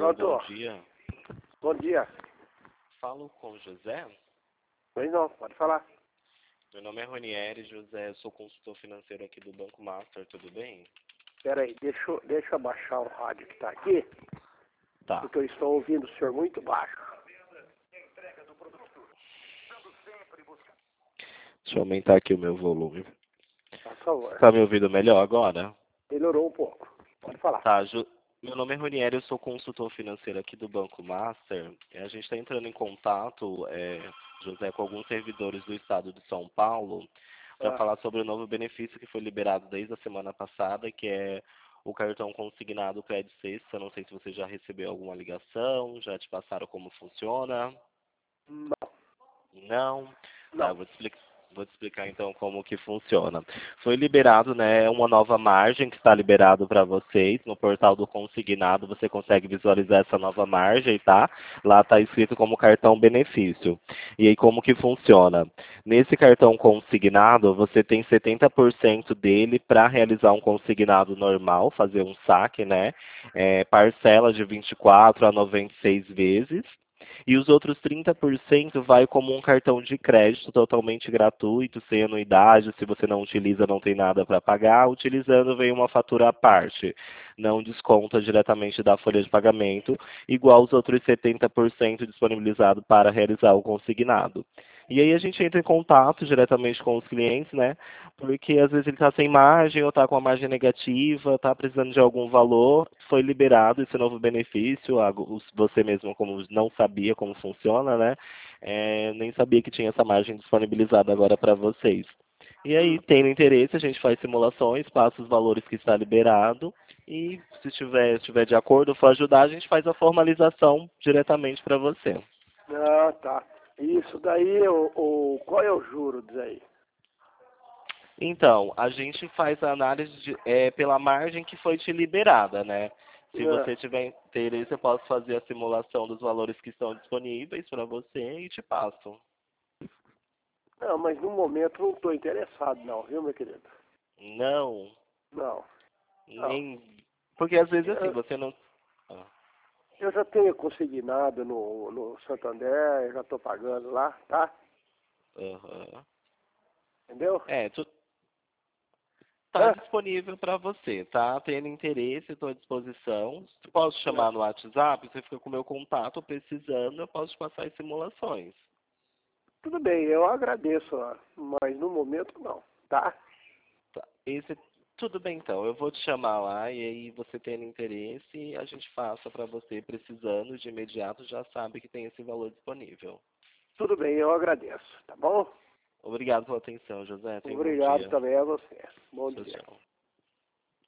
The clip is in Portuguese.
Pronto. bom dia. Bom dia. Falo com o José. Pois não, pode falar. Meu nome é Ronieri José, eu sou consultor financeiro aqui do Banco Master, tudo bem? Espera aí, deixa eu abaixar o rádio que está aqui, Tá. porque eu estou ouvindo o senhor muito baixo. Deixa eu aumentar aqui o meu volume. Por favor. Tá me ouvindo melhor agora? Melhorou um pouco. Pode falar. Tá, meu nome é Ronieri, eu sou consultor financeiro aqui do Banco Master. A gente está entrando em contato, José, com alguns servidores do estado de São Paulo para Ah, falar sobre o novo benefício que foi liberado desde a semana passada, que é o cartão consignado Credit Sexta. Não sei se você já recebeu alguma ligação, já te passaram como funciona. não, Não? Tá, não. vou te explicar então como que funciona. Foi liberado, né, uma nova margem que está liberado para vocês no portal do consignado. Você consegue visualizar essa nova margem, tá? Lá está escrito como cartão benefício. E aí como que funciona? Nesse cartão consignado, você tem 70% dele para realizar um consignado normal, fazer um saque, né? Parcela de 24 a 96 vezes. E os outros 30% vai como um cartão de crédito totalmente gratuito, sem anuidade. Se você não utiliza, não tem nada para pagar. Utilizando, vem uma fatura à parte. Não desconta diretamente da folha de pagamento, igual os outros 70% disponibilizado para realizar o consignado. E aí a gente entra em contato diretamente com os clientes, né? Porque às vezes ele está sem margem ou está com a margem negativa, está precisando de algum valor. Foi liberado esse novo benefício. Você mesmo, como não sabia como funciona, né? Nem sabia que tinha essa margem disponibilizada agora para vocês. E aí, tendo interesse, a gente faz simulações, passa os valores que está liberado e se estiver de acordo, for ajudar, a gente faz a formalização diretamente para você. Ah, tá. Isso daí, qual é o juro disso aí? Então, a gente faz a análise pela margem que foi te liberada, né? Se Ah, você tiver interesse, eu posso fazer a simulação dos valores que estão disponíveis para você e te passo. não, mas no momento não estou interessado não, viu, meu querido? Não, Não, não. nem. Porque às vezes assim, Eu, você não. Ah, eu já tenho consignado no Santander, já estou pagando lá, tá? aham. Entendeu? Tá Hã? disponível para você, tá? Tendo interesse, estou à disposição. Posso É. chamar no WhatsApp, você fica com o meu contato, precisando, eu posso te passar as simulações. Tudo bem, eu agradeço, mas no momento não, tá? Tá. Tudo bem então, eu vou te chamar lá e aí você tendo interesse, a gente passa para você precisando de imediato, já sabe que tem esse valor disponível. Tudo bem, eu agradeço, tá bom? Obrigado pela atenção, José. Tenha um bom Obrigado dia. também a você. Bom Tchau, dia. tchau.